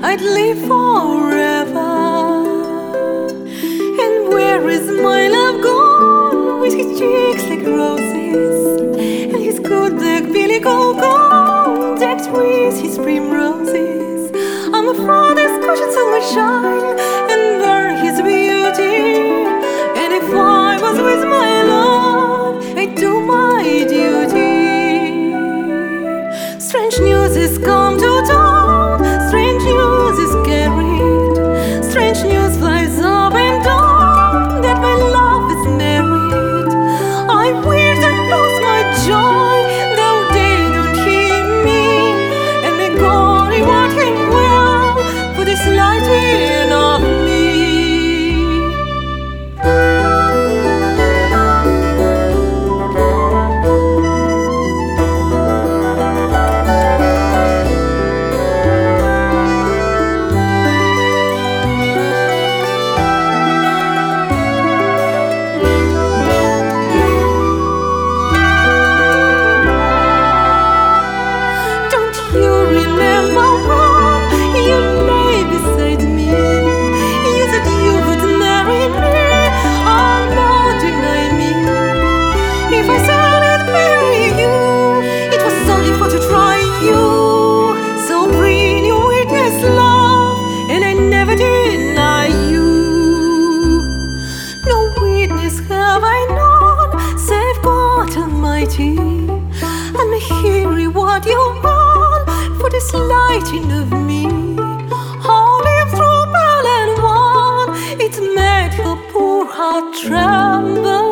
I'd live forever. And where is my love gone? With his cheeks like roses and his good black billy gold gone, decked with his primroses. I'm afraid his cushions will shine and burn his beauty. And if I was with my love, I'd do my duty. Strange news has come to town, strange news is carried, strange news flies up and down that my love is married. I weird and lost my joy, though they don't hear me. And may God reward him well for this lighting of me. And may He reward you all for this lighting of me. Holy through pearl and wine, it made her poor heart tremble.